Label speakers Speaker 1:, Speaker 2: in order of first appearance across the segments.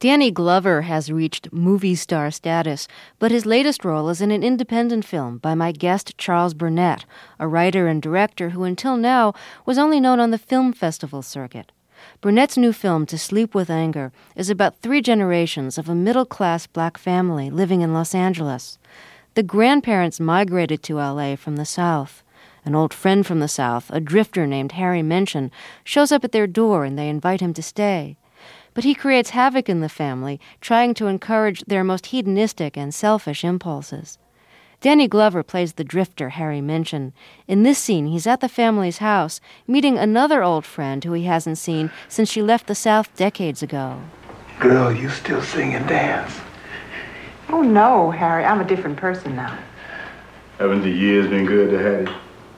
Speaker 1: Danny Glover has reached movie star status, but his latest role is in an independent film by my guest Charles Burnett, a writer and director who until now was only known on the film festival circuit. Burnett's new film, To Sleep with Anger, is about 3 generations of a middle-class black family living in Los Angeles. The grandparents migrated to L.A. from the South. An old friend from the South, a drifter named Harry Mention, shows up at their door and they invite him to stay. But he creates havoc in the family, trying to encourage their most hedonistic and selfish impulses. Danny Glover plays the drifter Harry Mention. In this scene, he's at the family's house, meeting another old friend who he hasn't seen since she left the South decades ago.
Speaker 2: Girl, you still sing and dance?
Speaker 3: Oh, no, Harry. I'm a different person now.
Speaker 4: Haven't the years been good to Hattie?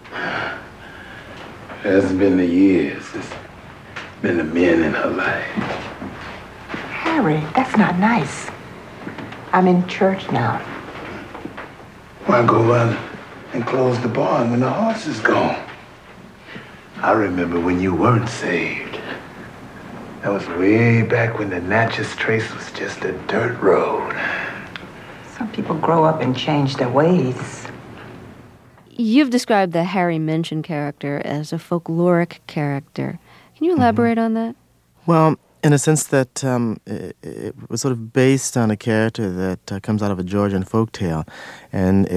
Speaker 2: It hasn't been the years. It's been the men in her life.
Speaker 3: Harry, that's not nice. I'm in church now.
Speaker 2: Why go run and close the barn when the horse is gone? I remember when you weren't saved. That was way back when the Natchez Trace was just a dirt road.
Speaker 3: Some people grow up and change their ways.
Speaker 1: You've described the Harry Mention character as a folkloric character. Can you elaborate on that?
Speaker 5: Well, in a sense that it was sort of based on a character that comes out of a Georgian folktale, and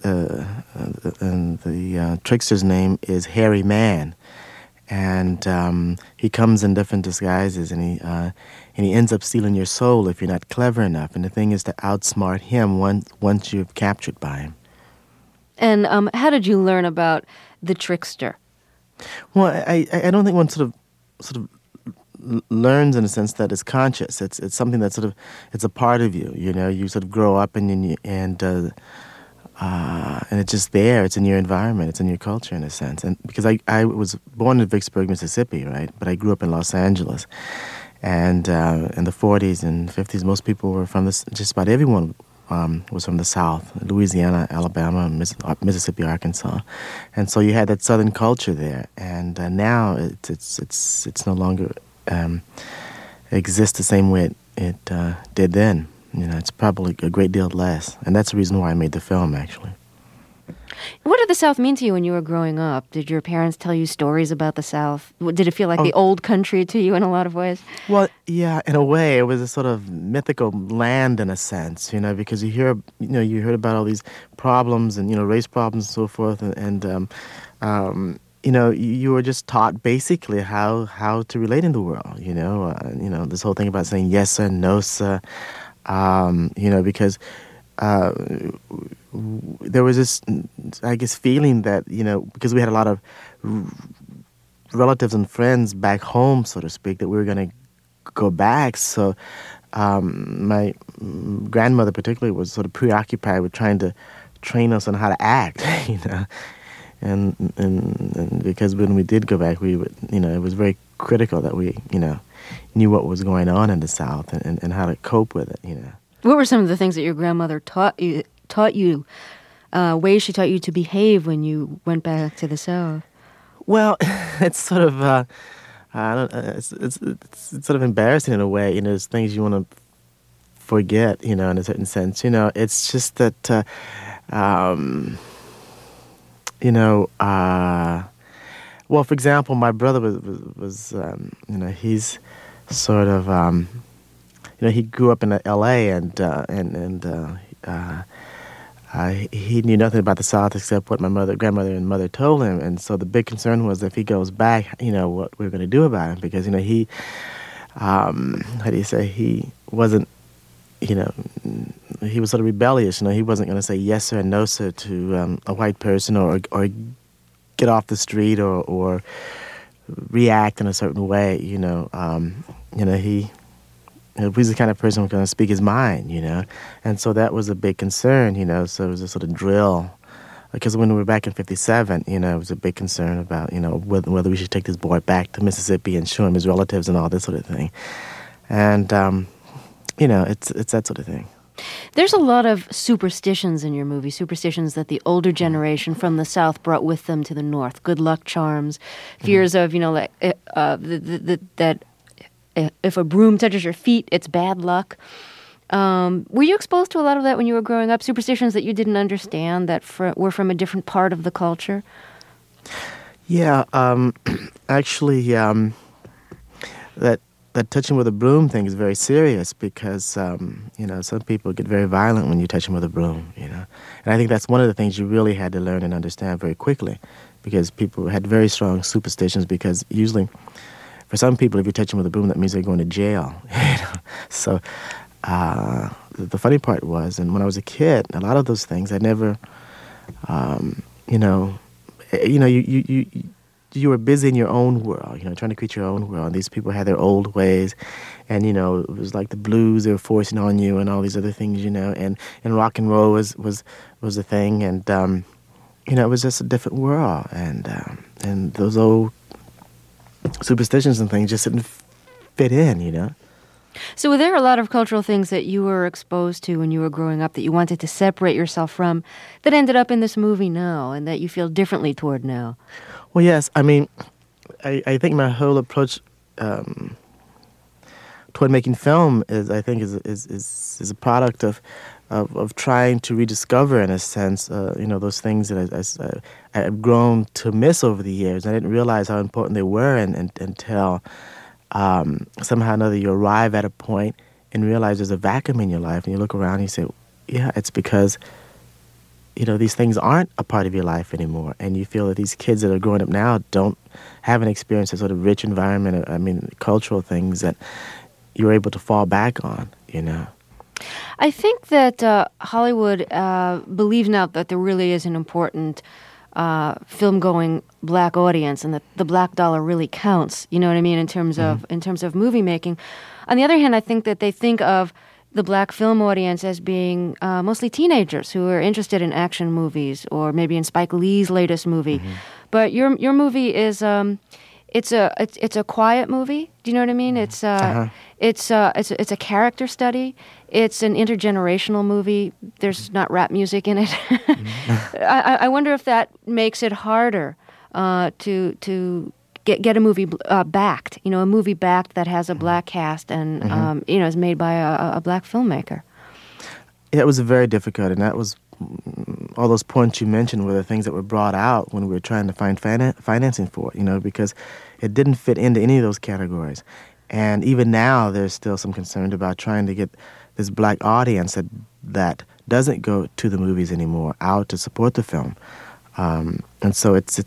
Speaker 5: the trickster's name is Hairy Man, and he comes in different disguises, and he ends up stealing your soul if you're not clever enough. And the thing is to outsmart him once you've captured by him.
Speaker 1: And how did you learn about the trickster?
Speaker 5: Well, I don't think one sort of learns in a sense that it's conscious. It's something that sort of it's a part of you. You know, you sort of grow up and it's just there. It's in your environment. It's in your culture in a sense. And because I was born in Vicksburg, Mississippi, right, but I grew up in Los Angeles, and in the 40s and 50s, most people were from this. Just about everyone was from the South, Louisiana, Alabama, Mississippi, Arkansas, and so you had that Southern culture there. And now it's no longer exists the same way it did then. You know, it's probably a great deal less, and that's the reason why I made the film, actually.
Speaker 1: What did the South mean to you when you were growing up? Did your parents tell you stories about the South? Did it feel like the old country to you in a lot of ways?
Speaker 5: Well, yeah, in a way, it was a sort of mythical land in a sense, you know, because you heard about all these problems and, you know, race problems and so forth, and you know, you were just taught basically how to relate in the world, you know, this whole thing about saying yes sir, no sir, you know, because there was this, I guess, feeling that, you know, because we had a lot of relatives and friends back home, so to speak, that we were going to go back. So my grandmother particularly was sort of preoccupied with trying to train us on how to act, you know. And because when we did go back, we would, you know, it was very critical that we, you know, knew what was going on in the South and how to cope with it, you know.
Speaker 1: What were some of the things that your grandmother taught you, ways she taught you to behave when you went back to the South?
Speaker 5: Well, it's sort of, it's sort of embarrassing in a way, you know, there's things you want to forget, you know, in a certain sense, you know. It's just that, you know, well, for example, my brother was you know, he's sort of, you know, he grew up in L.A. and he knew nothing about the South except what my grandmother and mother told him, and so the big concern was if he goes back, you know, what we were going to do about him, because, you know, he, how do you say, he wasn't, you know, he was sort of rebellious, you know, he wasn't going to say yes sir and no sir to a white person or get off the street or react in a certain way, you know. You know, he's the kind of person who's going to speak his mind, you know, and so that was a big concern, you know. So it was a sort of drill, because when we were back in '57, you know, it was a big concern about, you know, whether we should take this boy back to Mississippi and show him his relatives and all this sort of thing, and you know, it's that sort of thing.
Speaker 1: There's a lot of superstitions in your movie, superstitions that the older generation from the South brought with them to the North. Good luck charms, fears of, you know, like that if a broom touches your feet, it's bad luck. Were you exposed to a lot of that when you were growing up? Superstitions that you didn't understand that were from a different part of the culture?
Speaker 5: Yeah, actually, that touching with a broom thing is very serious because, some people get very violent when you touch them with a broom, And I think that's one of the things you really had to learn and understand very quickly because people had very strong superstitions because usually, for some people, if you touch them with a broom, that means they're going to jail, So the funny part was, and when I was a kid, a lot of those things, I never, you were busy in your own world, trying to create your own world. And these people had their old ways, and it was like the blues they were forcing on you, and all these other things, and rock and roll was a thing, and it was just a different world, and those old superstitions and things just didn't fit in.
Speaker 1: So were there a lot of cultural things that you were exposed to when you were growing up that you wanted to separate yourself from that ended up in this movie now and that you feel differently toward now?
Speaker 5: Well, yes. I mean, I think my whole approach toward making film is a product of trying to rediscover, in a sense, those things that I've grown to miss over the years. I didn't realize how important they were until somehow or another you arrive at a point and realize there's a vacuum in your life, and you look around and you say, yeah, it's because these things aren't a part of your life anymore, and you feel that these kids that are growing up now haven't experienced a sort of rich environment, cultural things that you're able to fall back on,
Speaker 1: I think that Hollywood believes now that there really is an important film-going black audience, and that the black dollar really counts. You know what I mean in terms of movie making. On the other hand, I think that they think of the black film audience as being mostly teenagers who are interested in action movies, or maybe in Spike Lee's latest movie. Mm-hmm. But your movie is it's a quiet movie. Do you know what I mean? It's it's a character study. It's an intergenerational movie. There's not rap music in it. Mm-hmm. I wonder if that makes it harder to get a movie backed, a movie backed that has a black cast and, is made by a black filmmaker.
Speaker 5: Yeah, it was very difficult, and that was, all those points you mentioned were the things that were brought out when we were trying to find financing for it, because it didn't fit into any of those categories. And even now, there's still some concern about trying to get this black audience that doesn't go to the movies anymore out to support the film. And so it's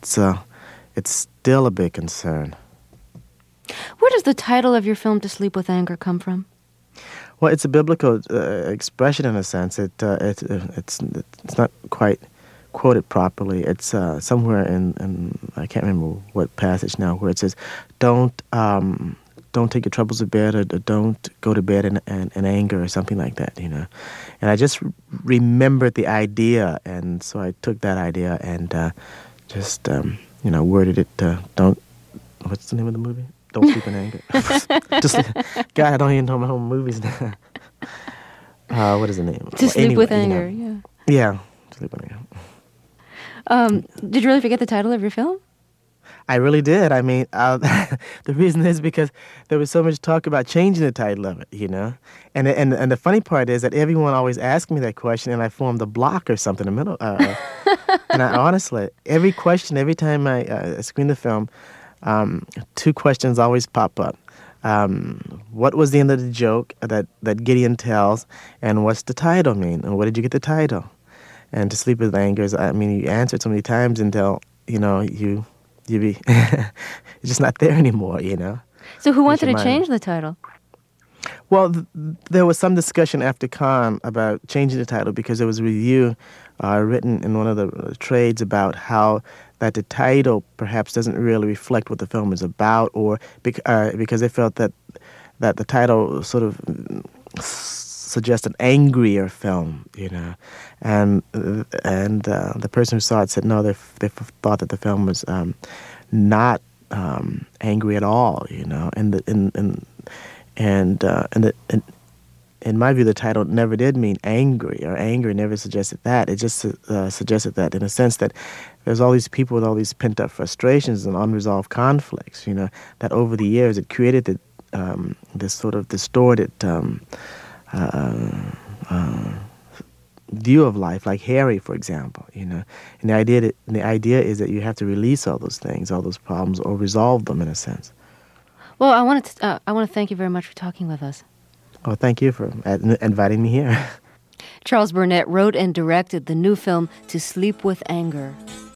Speaker 5: still a big concern.
Speaker 1: Where does the title of your film, To Sleep with Anger, come from?
Speaker 5: Well, it's a biblical expression in a sense. It's not quite quoted properly. It's somewhere in I can't remember what passage now, where it says, "Don't take your troubles to bed, or don't go to bed in anger," or something like that. And I just remembered the idea, and so I took that idea and just worded it. Don't. What's the name of the movie? Don't Sleep in Anger. God, I don't even know my own movies now. What is the name?
Speaker 1: To Sleep with Anger, yeah.
Speaker 5: Yeah, To Sleep with Anger.
Speaker 1: Did you really forget the title of your film?
Speaker 5: I really did. I mean, the reason is because there was so much talk about changing the title of it, And the funny part is that everyone always asks me that question, and I formed a block or something in the middle. And I honestly, every time I screen the film, two questions always pop up. What was the end of the joke that Gideon tells, and what's the title mean, and where did you get the title? And To Sleep with Anger is, you answer it so many times until, you be it's just not there anymore,
Speaker 1: So who wanted to change the title?
Speaker 5: Well, there was some discussion after Cannes about changing the title because there was a review written in one of the trades about how that the title perhaps doesn't really reflect what the film is about, or because they felt that the title sort of suggests an angrier film, and the person who saw it said no, they thought that the film was not angry at all, in my view, the title never did mean angry, or anger never suggested that. It just suggested that, in a sense, that there's all these people with all these pent-up frustrations and unresolved conflicts, that over the years it created this sort of distorted view of life, like Harry, for example. And the idea is that you have to release all those things, all those problems, or resolve them in a sense.
Speaker 1: Well, I want to thank you very much for talking with us.
Speaker 5: Oh, thank you for inviting me here.
Speaker 1: Charles Burnett wrote and directed the new film To Sleep with Anger.